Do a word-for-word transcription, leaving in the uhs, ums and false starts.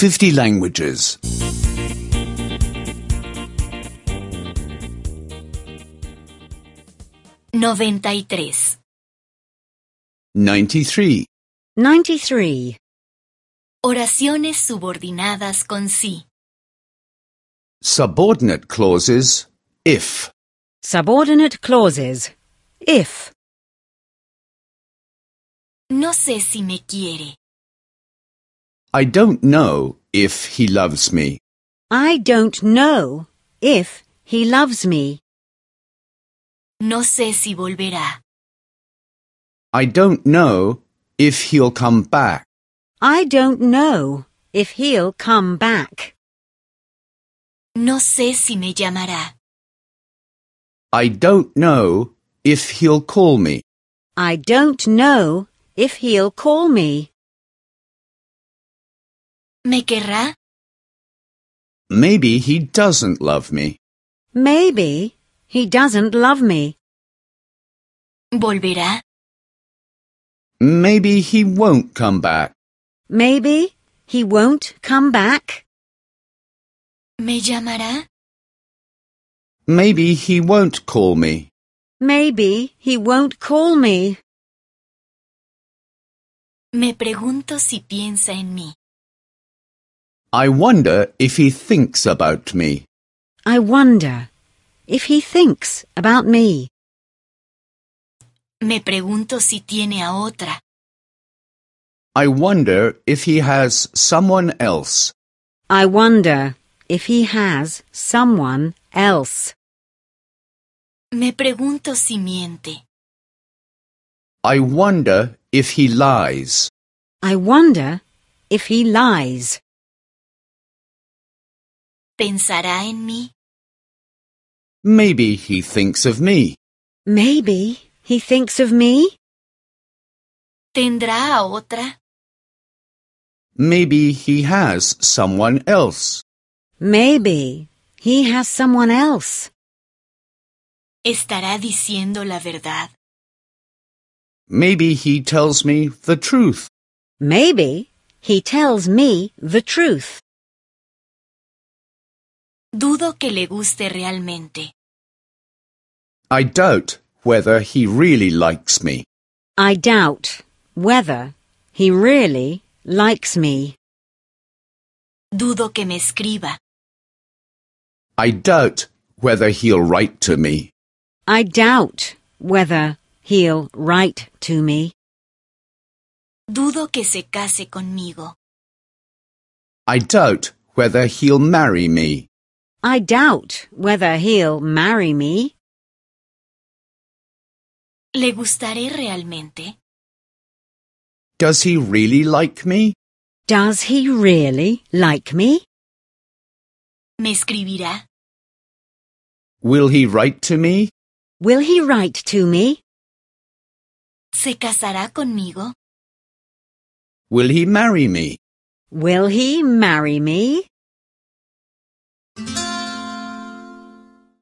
fifty languages. noventa y tres. ninety-three. ninety-three. Oraciones subordinadas con sí. Subordinate clauses, if. Subordinate clauses. If. No sé si me quiere. I don't know if he loves me. I don't know if he loves me. No sé si volverá. I don't know if he'll come back. I don't know if he'll come back. No sé si me llamará. I don't know if he'll call me. I don't know if he'll call me. ¿Me querrá? Maybe he doesn't love me. Maybe he doesn't love me. ¿Volverá? Maybe he won't come back. Maybe he won't come back. ¿Me llamará? Maybe he won't call me. Maybe he won't call me. Me pregunto si piensa en mí. I wonder if he thinks about me. I wonder if he thinks about me. Me pregunto si tiene a otra. I wonder if he has someone else. I wonder if he has someone else. Me pregunto si miente. I wonder if he lies. I wonder if he lies. ¿Pensará en mí? Maybe he thinks of me. Maybe he thinks of me. ¿Tendrá a otra? Maybe he has someone else. Maybe he has someone else. ¿Estará diciendo la verdad? Maybe he tells me the truth. Maybe he tells me the truth. Dudo que le guste realmente. I doubt whether he really likes me. I doubt whether he really likes me. Dudo que me escriba. I doubt whether he'll write to me. I doubt whether he'll write to me. Dudo que se case conmigo. I doubt whether he'll marry me. I doubt whether he'll marry me. ¿Le gustaré realmente? Does he really like me? Does he really like me? ¿Me escribirá? Will he write to me? Will he write to me? ¿Se casará conmigo? Will he marry me? Will he marry me?